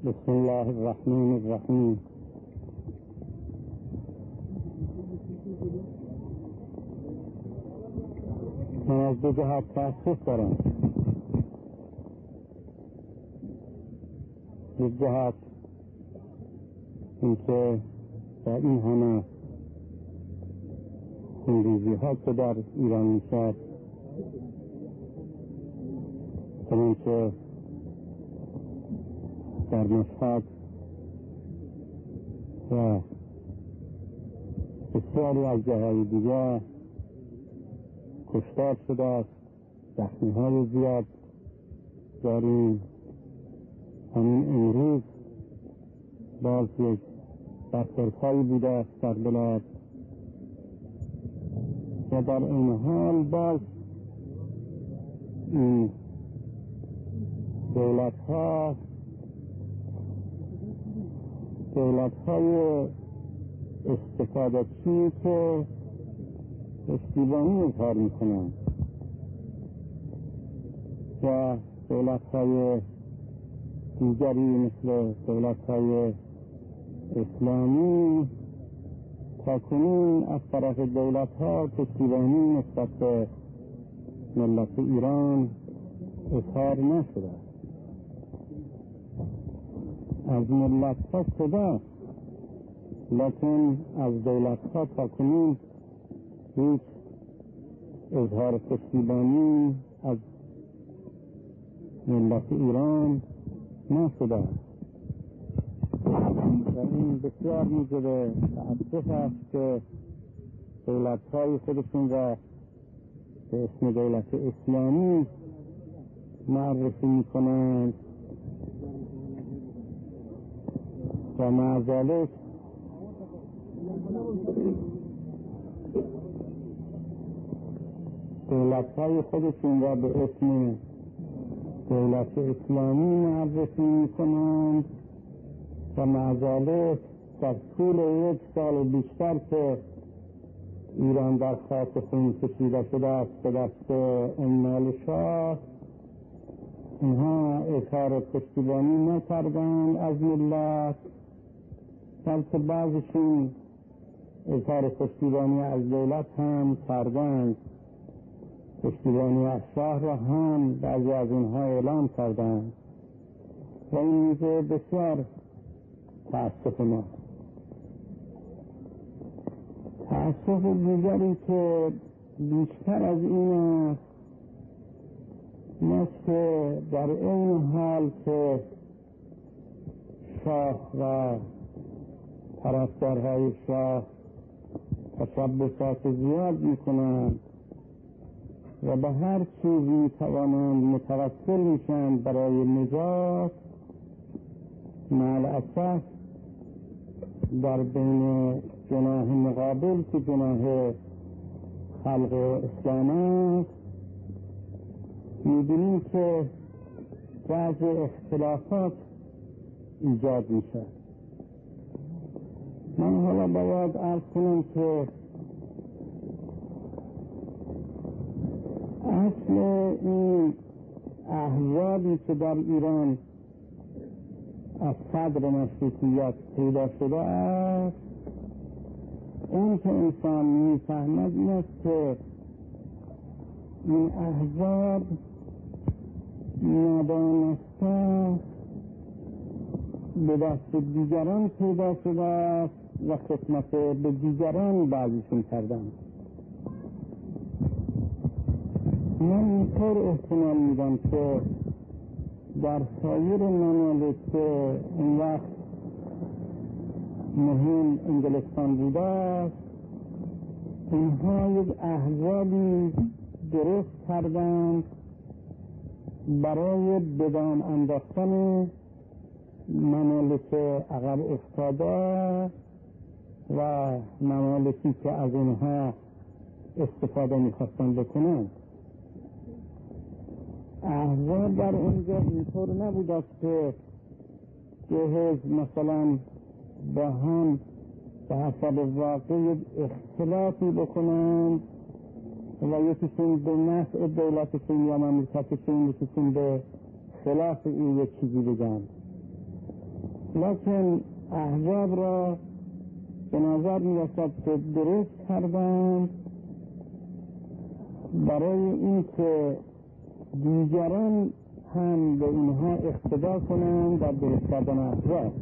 بسم الله الرحمن الرحیم. من از دو جهت تأسف دارم. یک جهت اینکه با این همه خونریزی ها که در ایران میشد، چنانچه در مشهد و بسیاری از جاهای دیگر کشتار شده است، زخمی های زیاد داریم. همین امروز باز یک برخوردهایی بوده است در بلاد و در این حال باز این دولت‌های استفاده‌چی که پشتیبانی کار میکنند و دولت‌های دیگری مثل دولت‌های اسلامی تاکنون از طرف دولت‌ها پشتیبانی نسبت به ملت ایران اظهار نشده. از ملت‌ها شده، لکن از دولت‌ها تاکنون هیچ اظهار پشتیبانی از ملت ایران نشده و این بسیار موجب تأسف است که دولت‌های خودشون را به اسم دولت اسلامی معرفی می‌کنند و مع ذلک دولت‌های خودشون را به اسم دولت اسلامی معرفی می‌کنند و مع ذلک در طول یک سال بیشتر که ایران در خاک خون کشیده شده است به دست عمال شاه، اینها اظهار پشتیبانی نکردند از ملت، بلکه بعضشون اظهار پشتیبانی از دولت هم کردند. پشتیبانی از شاه را هم بعضی از اینها اعلام کردند و این میزه بسیار تأسف ما. تأسف دیگری که بیشتر از این است که در این حال که شاه و طرفدارهای شاه تشبثات زیاد میکنند و به هر چیزی میتوانند متوسل میشند برای نجات، مع الاسف در بین جناح مقابل که جناح خلق اسلام است میبینیم که بعض اختلافات ایجاد میشه. من حالا باید عرض کنم که اصل این احزابی که در ایران از صدر مشروطیت پیدا شده است، اون که انسان میفهمد این است که این احزاب ندانسته به دست دیگران پیدا شده است و خدمت به دیگران بعضیشون کردن. من اینطور احتمال میدم که در سایر ممالک که این وقت مهم انگلستان بوده است، اینها یک احزابی درست کردند برای بدان انداختن ممالک عقب افتاده و ممالکی که از اینها استفاده میخواستن بکنن. احزاب در اونجا اینطور نبود است که جهاز مثلا با هم به حسب واقع اختلافی بکنند و یکیشون به نفع دولتشون یا مملکتشون، یکیشون به خلاف این یک چیزی بگن. لکن احزاب را به نظر می‌رسد که درست کردند برای اینکه دیگران هم به اینها اقتدا کنند در درست کردن احزاب.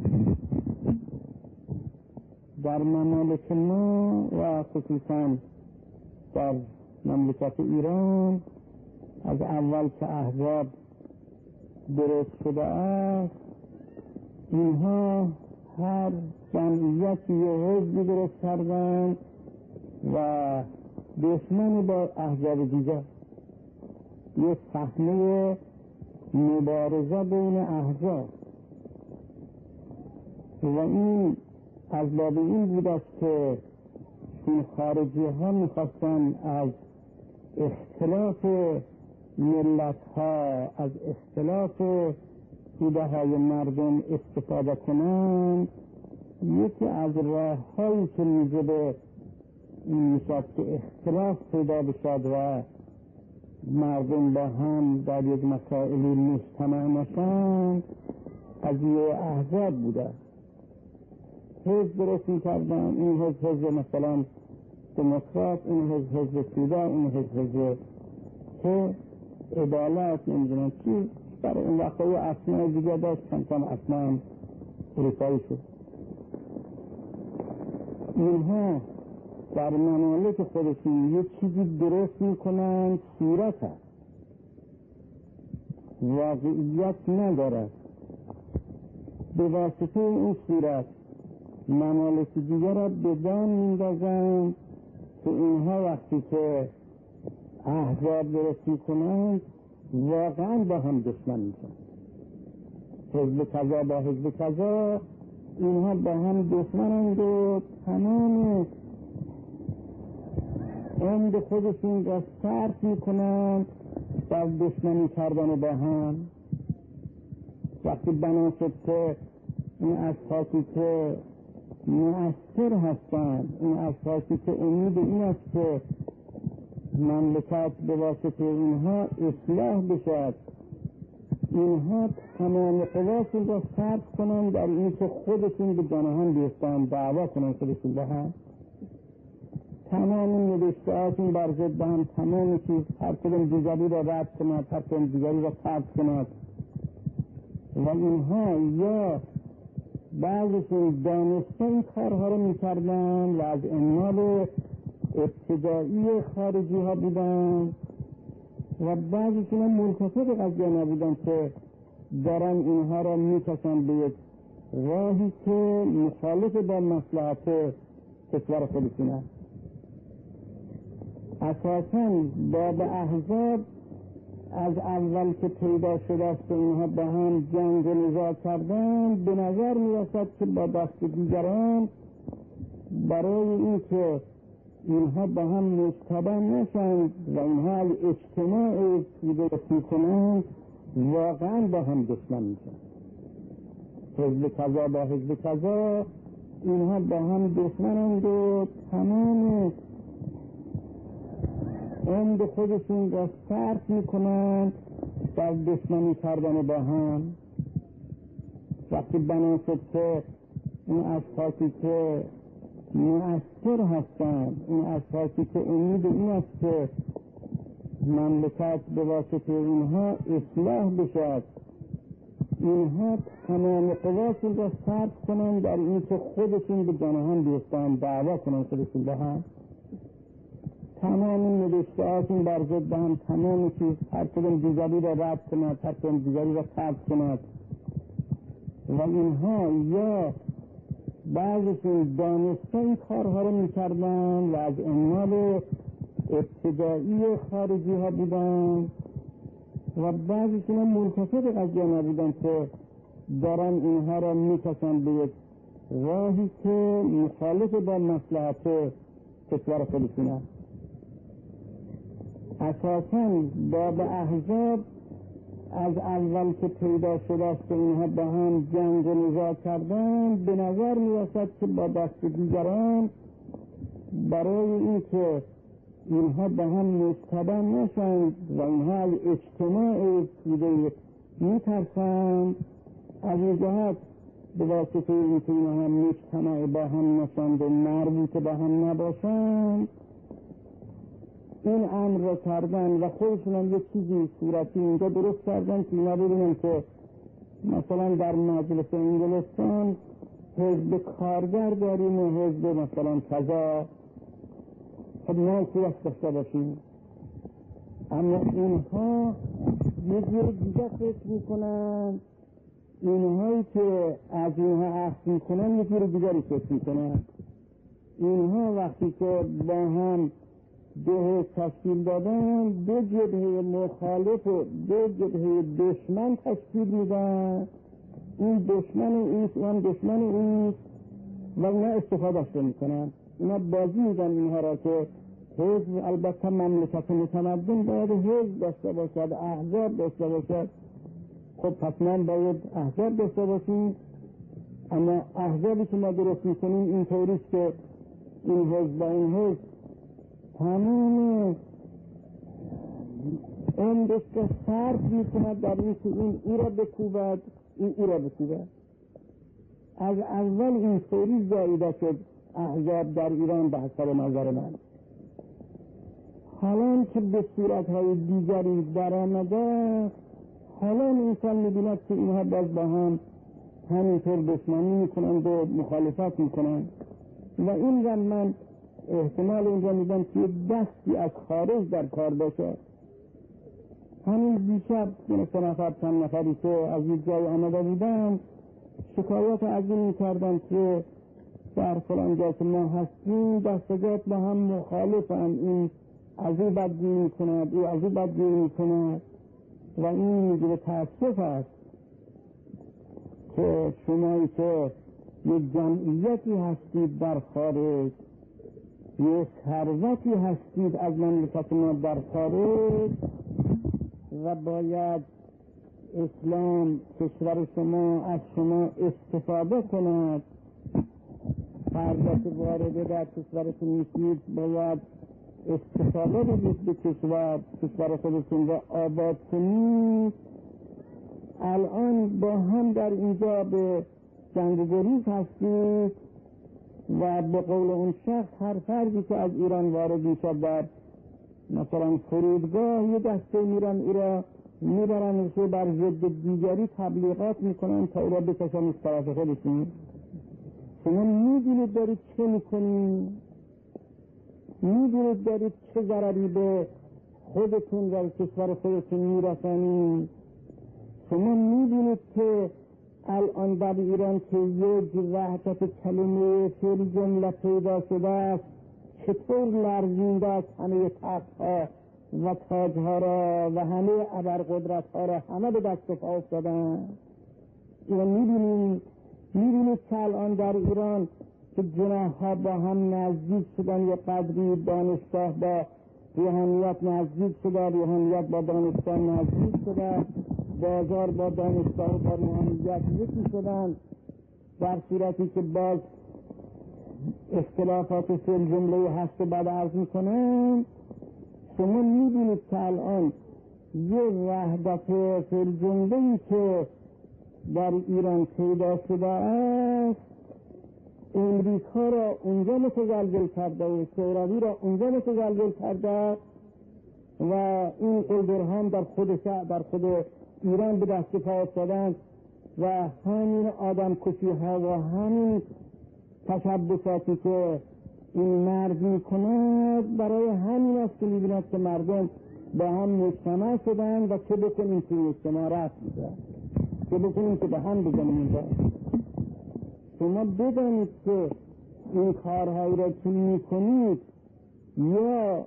در ممالک ما و خصوصا در مملکت ایران از اول که احزاب درست شده است، اینها هر جمعیتی یه حزبی درست کردند و دشمن با احزاب دیگر، یه صحنه مبارزه بین احزاب. و این از باب این بود است که این خارجی ها میخواستن از اختلاف ملت ها، از اختلاف ایده های مردم استفاده کنند. یکی از راه هایی که میجبه این میشد که اختلاف پیدا بشد و مردم با هم در یک مسائلی مجتمع نشند، از یه احزاب بوده. حزب درست میکردن، این حزب مثلا دموکرات، این حزب توده، این حزب که عدالت، نمیدونم چی، برای این وقتا یه اسماء دیگه داشت، کم اسماء اروپایی شد. اینها در ممالک خودشون یه چیزی درست میکنن، صورت هست، واقعیت ندارد. به واسطه این صورت ممالک دیگر را به دام میندازند که اینها وقتی که احزاب درست میکنند واقعا با هم دشمن میشن. حزب کذا با حزب کذا، اینها با هم دشمنند و تمام عمد خودشون را صرف میکنند در دشمنی کردن با هم. وقتی بنا شد که این اشخاصی که مؤثر هستند، این اشخاصی که امید این است که مملکت به واسطه اینها اصلاح بشد، اینها تمام قواشون را صرف کنند در این که خودشون به جانهان بیستند، دعوا کنند خودشون با هم، تمام نوشته‌هاشون بر ضد هم، تمام چیز، هر کدوم دیگری را رد کند، هر کدوم دیگری را فرض کند. و اینها یا بعضشون دانسته این کارها رو میکردن و از اعمال ابتدایی خارجی ها بودن و بعضشون هم منتفق قضیه نبودن که دارن اینها را میکشن به یک راهی که مخالف با مصلحت کشور خودشون است. اساساً باب احزاب از اول که پیدا شده است و اینها با هم جنگ و نزاع کردن، به نظر میرسد که با دست دیگران برای این که اینها با هم مجتمع نشند و اینها اجتماع درست میکنند، واقعا با هم دشمن میشن. حزب کذا با حزب کذا، اینها با هم دشمنند و تمام عمد خودشون را صرف میکنند در دشمنی کردن با هم. وقتی بنا شد که این اشخاصی که مؤثر هستند، این اشخاصی که امید این است که مملکت به واسطه اینها اصلاح بشد، اینها تمام قواشون را صرف کنند در این که خودشون به جانهان بیستند، دعوا کنند خودشون با هم، تمام نوشته‌هاشون بر ضد هم، تمام چیز، هر کدوم دیگری را رد کند، هر کدوم دیگری را فرض کند. و اینها یا بعضشون دانسته این کارها رو میکردن و از اعمال ابتدایی خارجی ها بودن و بعضشون هم منتفق قضیه نبودن که دارن اینها را میکشن به یک راهی که مخالف با مصلحت کشور خودشون است. اساساً باب احزاب از اول که پیدا شده است و اینها با هم جنگ و نزاع کردن، به نظر میرسد که با دست دیگران برای این که اینها با هم مجتمع نشند و اینها اجتماع میترسند، از این جهت به واسطه اینکه اینا هم مجتمع با هم نشند و مربوط به هم نباشند این امر را کردن و خودشون هم یک چیزی صورتی اینجا درست کردن که اینا ببینن که مثلا در مجلس انگلستان حزب کارگر داریم و حزب مثلا کذا، خب ما سیاست داشته باشیم، اما اینها یه جور دیگه فکر میکنن، اینهایی که از اینها اخذ میکنن یه جور دیگری فکر میکنن. اینها وقتی که با هم ده تشکیل دادن دو جبهه مخالف و دو جبهه دشمن تشکیل میدن، این دشمن اینست و هم دشمن اینست و اینا استفادهش میکنن، اینا بازی میدن اینها را که حزب البته مملکت متمدن باید حزب داشته باشد، احزاب داشته باشد. خب پس من باید احزاب داشته باشیم، اما احزابی که ما درست میکنیم این طوریست که این حزب و این حزب تمام عمرش را صرف میکند در این که این او را بکوبد، این او را بکوبد. از اول این طوری زاییده شد احزاب در ایران به حسب نظر من. حالا که به صورتهای دیگری در آمده، حالا انسان می‌بیند که اینها باز با هم همینطور دشمنی میکنند و مخالفت میکنند و این را من احتمال اینجا میدم که دستی از خارج در کار باشه. همین دیشب سه نفر چند نفری که از یک جای آمده بودن شکایت از این میکردن که در فلان جا که ما هستیم دستگاه با هم مخالفند، این از او بدگویی میکند، او از او بدگویی میکند و این میگه تأسف است که شمایی که یک جمعیتی هستید در خارج، یک ثروتی هستید از مملکت ما در خارج و باید اسلام کشور شما از شما استفاده کند. فردا که وارد در کشورتون میشید باید استفاده بدید به کشور خودتون را آباد کنید. الان با هم در اینجا به جنگ و گریز هستید و به قول اون شخص هر فردی که از ایران وارد میشد در مثلا فرودگاه یه دسته میرن او را میبرن و بر ضد دیگری تبلیغات میکنن تا او را بکشن از طرف خودشون. شما میدونید دارید چه میکنید، میدونید دارید چه ضرری به خودتون و کشور خودتون میرسانید. شما میدونید که الان در ایران که یک وحدت کلمه فعل جمله پیدا شده است چطور لرزیده است همه تخت‌ها و تاج‌ها را و همه ابرقدرت‌ها را همه به دست و پا افتادن. اینو می‌بینید که الان در ایران که جناح‌ها با هم نزدیک شدن، یا قدری دانشگاه با روحانیت نزدیک شده، روحانیت با دانشگاه نزدیک شده، بازار با دانشگاه با روحانیت یکی شدن، در صورتی که باز اختلافات فعل جمله هست و بعد عرض میکنن. شما میبینید که الان یه وحدت فعل جمله‌ای که در ایران پیدا شده است امریکا را اونجا متزلزل کرده و شوروی را اونجا متزلزل کرده و این قلدرها در خود ایران به دست پا افتادند و همین آدم کشی ها و همین تشبساتی که این مرد میکند برای همین است که میبیند که مردم با هم مجتمع شدن و چه بکنیم که مجتمع رفت میده، چه بکنیم که به هم بزنیم اینجا. شما بدانید که این کارهایی را که میکنید یا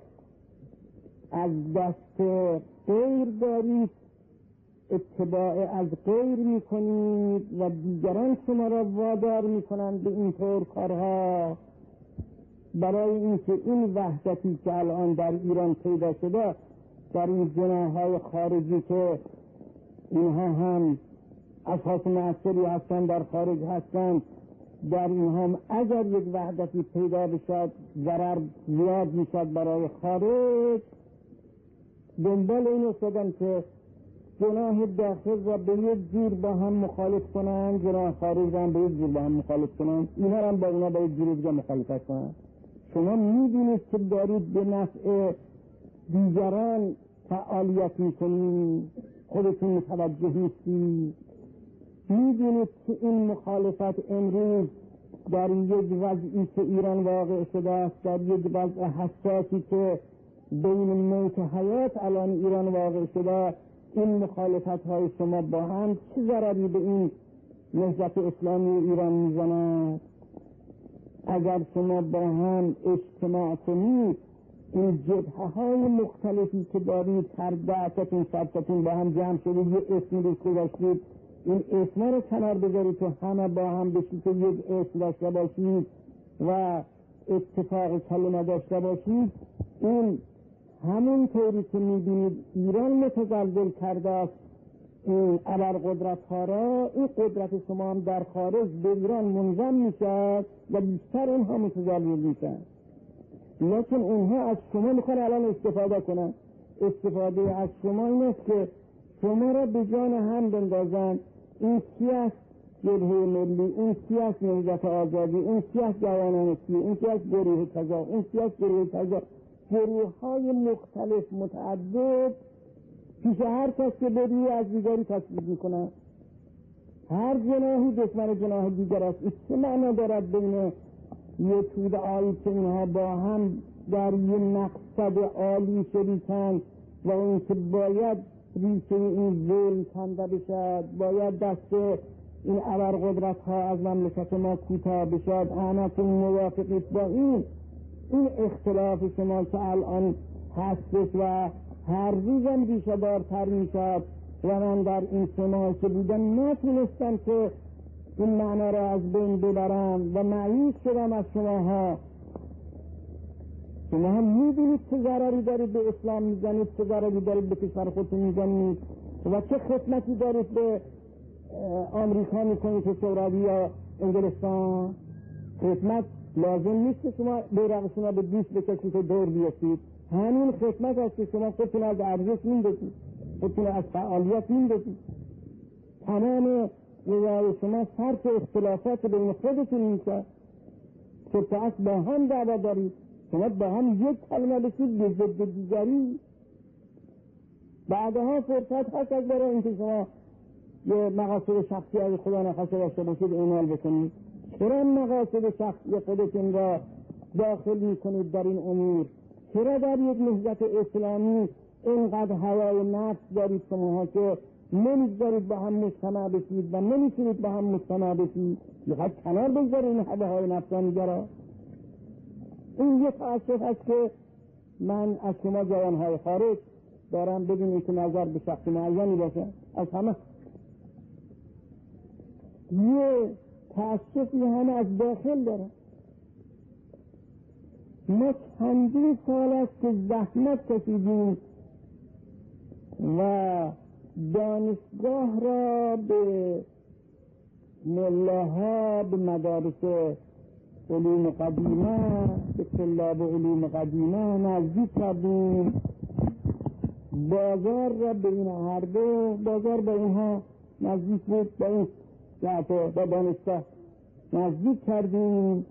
از دست غیر دارید، اتباع از غیر میکنید و دیگران شما را وادار میکنند به اینطور کارها، برای اینکه این وحدتی که الان در ایران پیدا شده در این جناح‌های خارجی که اینها هم اشخاص مؤثری هستند در خارج هستند، در اینها هم اگر یک وحدتی پیدا بشد ضرر زیاد میشد برای خارج. دنبال این افتادن که جناح داخل را به یک جور با هم مخالف کنن، جناح خارج را به یک جور با هم مخالف کنن، اینا را با اونا به یک جور دیگه مخالفت کنن. شما میدونید که دارید به نفع دیگران فعالیت میکنید، خودتون متوجه نیستید. میدونید که این مخالفت امروز در یک وضعی که ایران واقع شده است، در یک وضع حساسی که بین موت حیات الان ایران واقع شده، این مخالفت های شما با هم چه ضرری به این نهضت اسلامی ایران میزند؟ اگر شما با هم اجتماع کنید، این جبهه های مختلفی که دارید، هر 10 100 با هم جمع شدید، یه اسمی رو گذاشتید، این اسم رو کنار بذارید تو همه با هم بشید که یک اسم داشته باشید و اتفاق کلمه داشته باشید، این همون طوری که میبینید ایران متزلزل کرده است این ابرقدرت ها را، این قدرت شما هم در خارج به ایران منضم میشد و بیشتر اونها متزلزل میشن. لیکن اونها از شما میخوان الان استفاده کنن. استفاده از شما این است که شما را به جان هم بندازن. این کی است جبهه ملی، این کی است نهضت آزادی، این کی است جوانان سیاه، این کی است گروه کذا، این کی است گروه کذا، گروه های مختلف متعدد پیش هر کس که بدی از دیگری تصویب میکنن. هر جناحی دشمن جناح دیگر است. این چه معنا دارد بین یه توده عالی که اینها با هم در یه مقصد عالی شریکند و اون که باید ریشه این ظلم کنده بشد، باید دست این ابرقدرت ها از مملکت ما کوتاه بشد. همتون موافقید با این اختلاف شما که الان هستش و هر روزم ریشه دارتر میشد و من در این سماع که بودم نتونستم که این معنا را از بین ببرم و مایوس شدم از شماها. شما هم میدونید چه ضرری دارید به اسلام میزنید، چه ضرری دارید به کشور خودتون میزنید و چه خدمتی دارید به آمریکا میکنید، که شوروی یا انگلستان. خدمت لازم نیست که شما بیرق شما به دوست بکشید و دور بیستید. همین خدمت است که شما خودتون از ارزش میندازید، خودتون از فعالیت میندازید. تمام نظام شما صرف اختلافات بین خودتون میشه که پس با هم دعوا دارید. شما با هم یک کلمه بشید به ضد دیگری. بعدها فرصت هست از برای اینکه شما یه مقاصد شخصی از خدا نخواسته داشته باشید اعمال بکنید. چرا مقاصد شخصی خودتون را داخل میکنید در این امور؟ چرا در یک نهضت اسلامی اینقدر هوای نفس دارید شماها که نمیذارید با هم مجتمع بشید و نمیتونید با هم مجتمع بشید؟ میخواید کنار بگذارید این هوای نفسانی‌ها را. این یه تأسف هست که من از شما جوانهای خارج دارم بدونید که نظر به شخص معینی باشه. از همه یه تأسفی همه از داخل داره. ما چندین سال است که زحمت کشیدیم و دانشگاه را به ملاها، به مدارس علوم قدیمه، به طلاب علوم قدیمه نزدیک کردیم. بازار را به این هر دو، بازار به اینها نزدیک بود، به این با دانشگاه نزدیک کردیم.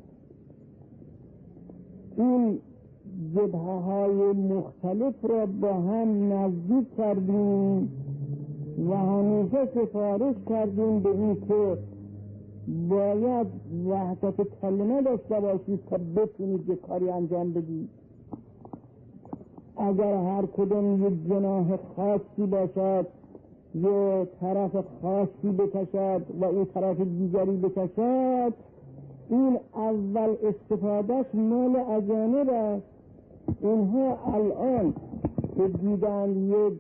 این جبهه های مختلف را با هم نزدیک کردیم و همیشه سفارش کردیم به این که باید وحدت کلمه داشته باشید تا بتونید یک کاری انجام بدید. اگر هر کدوم یک جناح خاصی باشد، یک طرف خاصی بکشد و این طرف دیگری بکشد، این اول استفادهش مال اجانب است. اینها الان که دیدن یک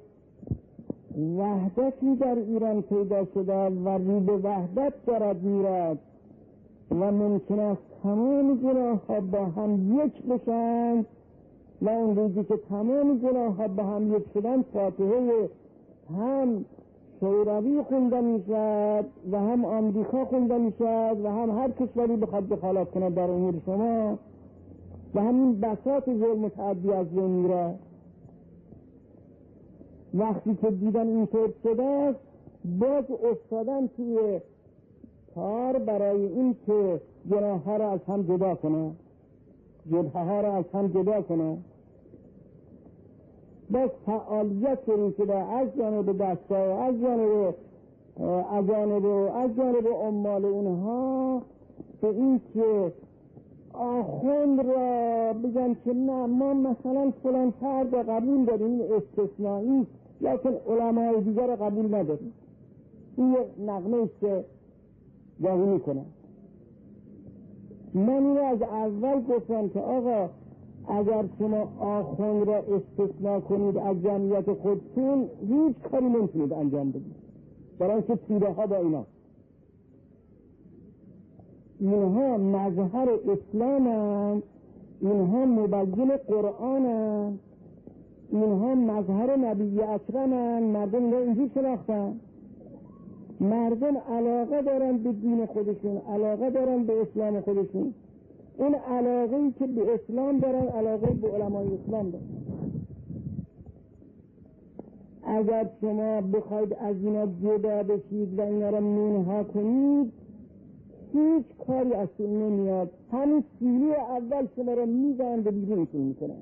وحدتی در ایران پیدا شده و رو به وحدت دارد میرد و ممکن است تمام گناه ها با هم یک بشن و اون روزی که تمام گناه ها با هم یک شدن، فاتحه هم شوروی خونده میشد و هم آمریکا خونده میشد و هم هر کشوری بخواد دخالت کنه در امور شما و همین بساط ظلم متعدی از بین میره. وقتی که دیدن اینطور شده است باز افتادن توی کار برای این که گناه ها را از هم جدا کنه، جبهه ها را از هم جدا کنه. باز فعالیت شروع شده از جانب دستگاه، از جانب عمال اونها به این که آخوند را بگن که نه ما مثلا فلان فرد را قبول داریم، استثنایی، لیکن علمای دیگر را قبول نداریم. این نغمه است که گاهی میکنه. من این از اول گفتم که آقا اگر شما آخوند را استثناء کنید از جمعیت خودتون هیچ کاری نمیتونید انجام بدید، برای که توده ها با اینها مظهر اسلامند، اینها مبین قرآنند، اینها مظهر نبی اکرمند. مردم اینها اینجور شناختن. مردم علاقه دارن به دین خودشون، علاقه دارن به اسلام خودشون. این علاقه‌ای که به اسلام دارن علاقه به علمای اسلام دارن. اگر شما بخواید از اینا جدا بشید و اینا را منها کنید هیچ کاری از اون نمیاد. همین سیلی اول شما را میزنند و بیرونتون میکنن.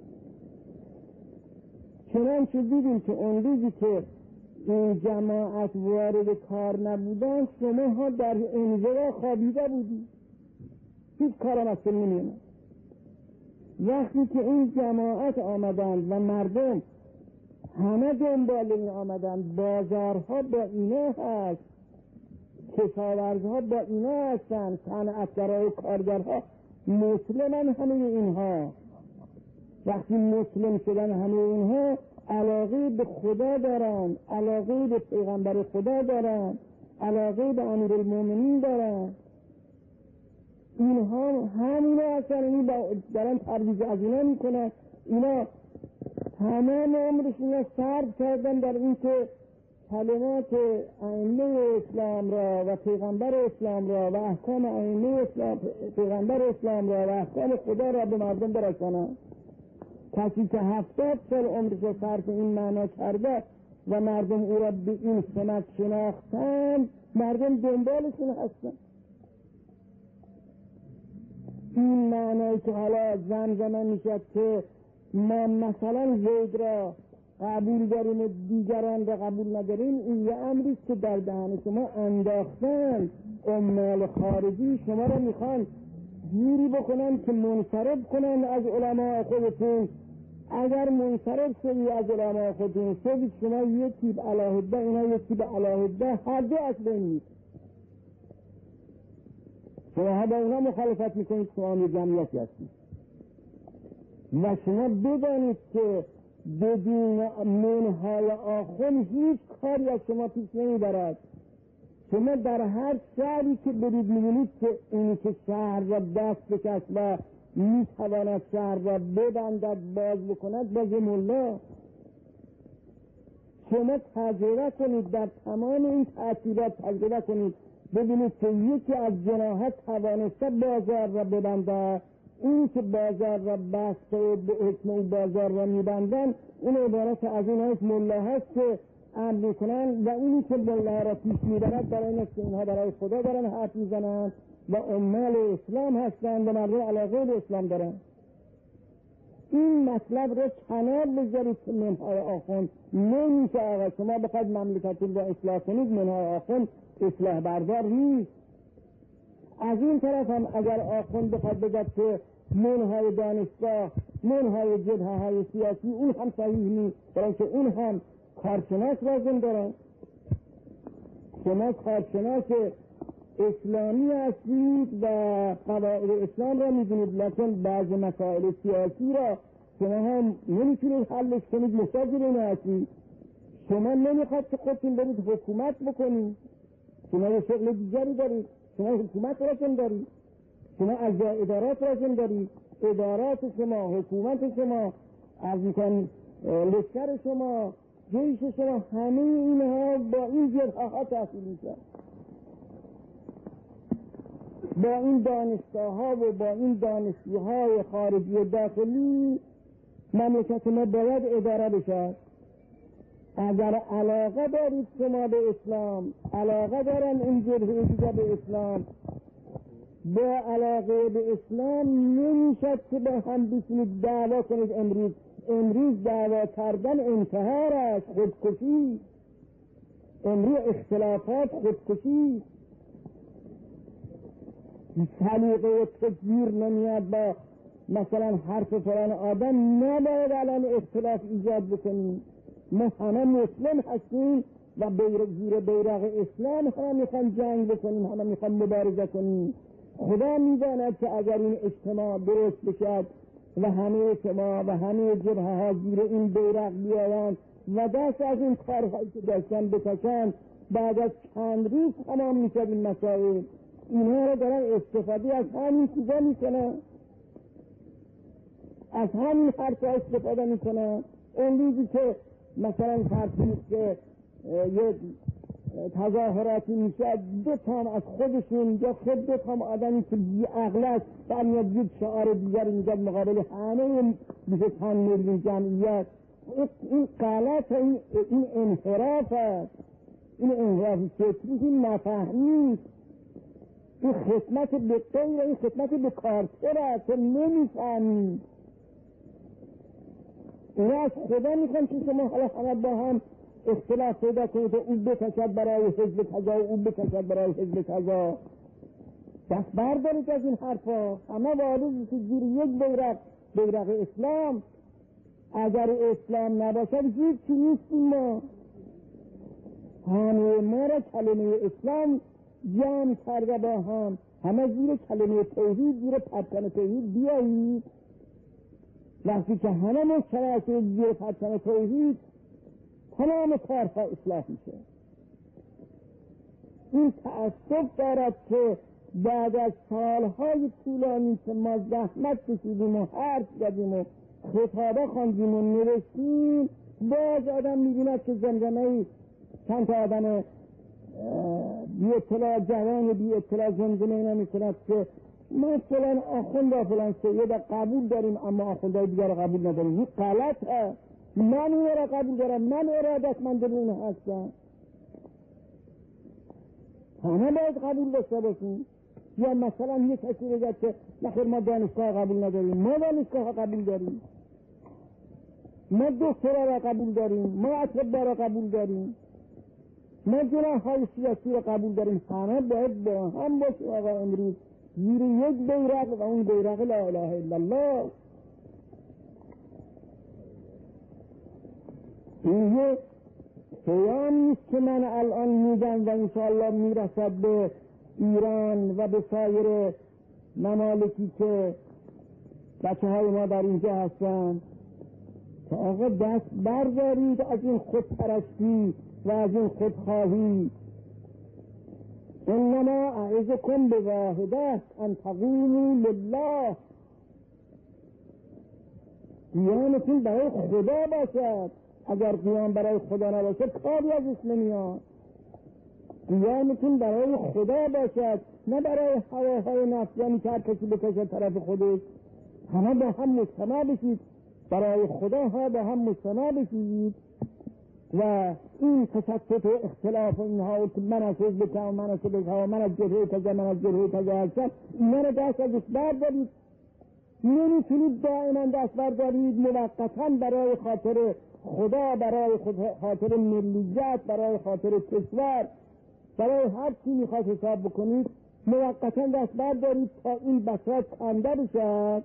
چنانچه دیدیم که اون روزی که این جماعت وارد کار نبودن شما ها در انزوا خوابیده بودید، هیچ کارم از اون نمیاد. وقتی که این جماعت آمدند و مردم همه دنبال این آمدند، بازارها با اینا هست، کشاورزها با اینا هستند، صنعتگرها و کارگرها مسلمن. همه اینها وقتی مسلم شدن همه اینها علاقه به خدا دارن، علاقه به پیغمبر خدا دارن، علاقه به امیرالمومنین دارن. اینها همینه اصلا دارن ترویج از اینا میکنن. اینا تمام عمرشون صرف کردن در این که کلمات ائمه اسلام را و پیغمبر اسلام را و احکام ائمه اسلام، پیغمبر اسلام را و احکام خدا را به مردم برسانند. کسی که 70 سال عمرش را صرف این معنا کرده و مردم او را به این سمت شناختند، مردم دنبالشون هستند. این معنی که حالا زمزمه میشد که ما مثلا زید را قبول داریم و دیگران را قبول نداریم، این یه امریست که در دهن شما انداختن. عمال خارجی شما را میخوان جوری بکنن که منصرف کنن از علماء خودتون. اگر منصرف شدی از علماء خودتون شدید شما یک تیب علاهده، اینا یک تیب علاهده، هر دو اصلا نیست. شما با اونا مخالفت میکنید، شما می جمعیتی هستید. و شما بدانید که بدون منهای آخوند هیچ کاری از شما پیش نمیبرد. شما در هر شهری که برید میبینید که اینی که شهر را دست بکش و میتواند شهر را ببندد، باز بکند، باز ملا. شما تجربه کنید، در تمام این تعطیلات تجربه کنید، ببینید که یکی از جناحت توانسته بازار را ببنده. این که بازار را بسته و به حکم بازار را میبندن، این عبارت از این هست ملا هست که امر میکنن و اینی که ملا را پیش میبرد برای این است که اینها برای خدا دارن حرف میزنن و عمال اسلام هستند و مردم علاقه به اسلام دارن. این مطلب را کنار بگذارید که منهای آخوند نمیشه. آقا شما بخواید مملکتون را اصلاح کنید، منهای آخوند اصلاح بردار نیست. از این طرف هم اگر آخوند بخواد بگد که منهای دانشگاه، منهای جبهه های سیاسی، اون هم صحیح نیست، برای که اون هم کارشناس لازم دارن. شما کارشناس اسلامی هستید و قواعد اسلام را میدونید، لیکن بعض مسائل سیاسی را شما هم نمیتونید حلش کنید، محتاج به اینا هستید. شما نمیخواد که خودتون برید حکومت بکنید، شما یه شغل دیگری دارید، شما حکومت لازم دارید، شما از ادارات لازم دارید، ادارات شما، حکومت شما، از میکن لشکر شما، جیش شما، همه اینها با این جبهه ها تحصیل میشن، با این دانشگاه ها و با این دانشجوهای خارجی و داخلی. مملکت ما باید اداره بشه. اگر علاقه دارید شما به اسلام، علاقه دارن این جبهه دیگه به اسلام، با علاقه به اسلام نمیشد که به هم بشینید دعوا کنید. امروز دعوا کردن انتحار است، خودکشی. امروز اختلافات خودکشی. سلیقه و تدبیر نمیاد با مثلا حرف فلان آدم نباید الان اختلاف ایجاد بکنیم. ما همه مسلم هستیم و زیر بیرق اسلام همه میخوان جنگ بکنیم، همه میخوان مبارزه کنیم. خدا میداند که اگر این اجتماع درست بشد و همه شما و همه جبهه ها زیر این بیرق بیایند و دست از این کارهایی که داشتن بکشند، بعد از چند روز تمام میشد این مسائل. اینها رو دارن استفاده از همین چیزا میکنن، از همین حرفا استفاده میکنن. اون روزی که مثلا فرض که یک تظاهراتی میشه، دو تام از خودشون یا خود دو تام آدمی که بی عقل است برمیاد یک شعار دیگر میگه مقابل همه 25 میلیون جمعیت. این غلط، این انحراف است، این انحراف فکری، این نفهمی، این خدمت به غیر، این خدمت به کارتر است که نمیفهمی. اونا از خدا میخوان که شما حالا همه با هم اختلاف پیدا کنید و اون بکشد برای حزب کذا و اون بکشد برای حزب کذا. دست بردارید از این حرفا. همه وارد که زیر یک بیرق اسلام. اگر اسلام نباشد هیچی نیستیم ما. همه ما را کلمه اسلام جمع کرده با هم، همه زیر کلمه توحید، زیر پرچم توحید بیایید. وقتی که همه مشترک زیر پرچم توحید، تمام کارها اصلاح میشه. این تأسف دارد که بعد از سالهای طولانی که ما زحمت کشیدیم و حرف زدیم و خطابه خواندیم و نوشتیم، باز آدم می‌بیند که زمزمه‌ای چند تا آدم بی اطلاع، جوان بی اطلاع زمزمه نمی‌کند که ما فلان آخوند و فلان سید قبول داریم اما آخوندهای دیگر قبول نداریم. این غلط هست. من اون را قبول دارم، من ارادتمند اون هستم. همه باید قبول داشته باشیم. یا مثلا یک کسی بگه که نخیر ما دانشگاه قبول نداریم، ما دانشگاه قبول داریم، ما دکترا را قبول داریم، ما اطباء را قبول داریم، ما جناح‌های سیاسی را قبول داریم. همه باید با هم باشیم. آقا امروز زیر یک بیرق و اون بیرق لا اله الا الله. این یک پیام نیست که من الان میگم و انشاءالله میرسد به ایران و به سایر ممالکی که بچه های ما در اینجا هستن که آقا دست بردارید از این خودپرستی و از این خودخواهی. انما اعظکم بواحده ان تقوموا لله. قیامتون برای خدا باشد. اگر قیام برای خدا نباشد کاری ازش نمیاد. قیامتون برای خدا باشد، نه برای هواهای نفسانی که هر کسی بکشد طرف خودش. همه با هم مجتمع بشید، برای خدا ها با هم مجتمع بشید و این تشتت و اختلاف و اینها و من از حزب که و من از حزب که و من از جبهه کذا من از جبهه کذا هستم، اینا رو دست ازش بردارید. نمیتونید دائما دست بردارید موقتا برای خاطر خدا، برای خاطر ملیت، برای خاطر کشور، برای هر چی میخواد حساب بکنید موقتا دست بردارید تا این بساط کنده بشد.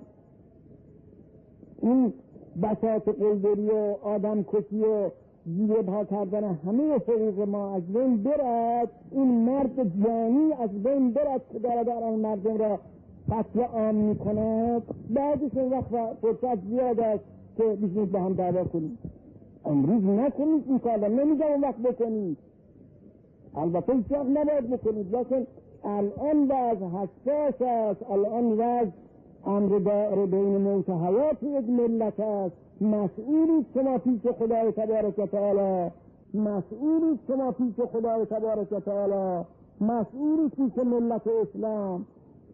این بساط قلدری و آدم کشی و زیر پا کردن همه حقوق ما از بین برد. این مرد جانی از بین برد که دارد مردم را قتل عام میکند. بعدش این وقت فرصت زیاد است که بشینید با هم دعوا کنید. امروز نکنید این کار، نمیگم اون وقت بکنید، البته این وقت نباید بکنید، لیکن الان وضع حساس است. الان وضع امر دائر بین موت و حیات یک ملت است. مسئولی شما پیش خدای تبارک و تعالی، مسئولی شما پیش خدای تبارک و تعالی، مسئولی پیش ملت اسلام.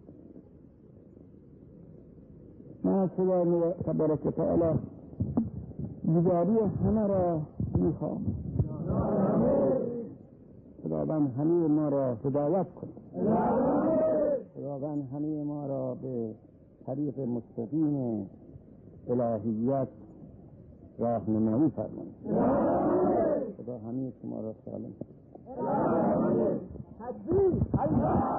من از خدای تبارک و تعالی گزاری همه را میخوام. خداوند همه ما را هدایت کند. خداوند همه ما را به طریق مستقیم الهیت راهنمایی فرماید. خدا همه شما را سالم.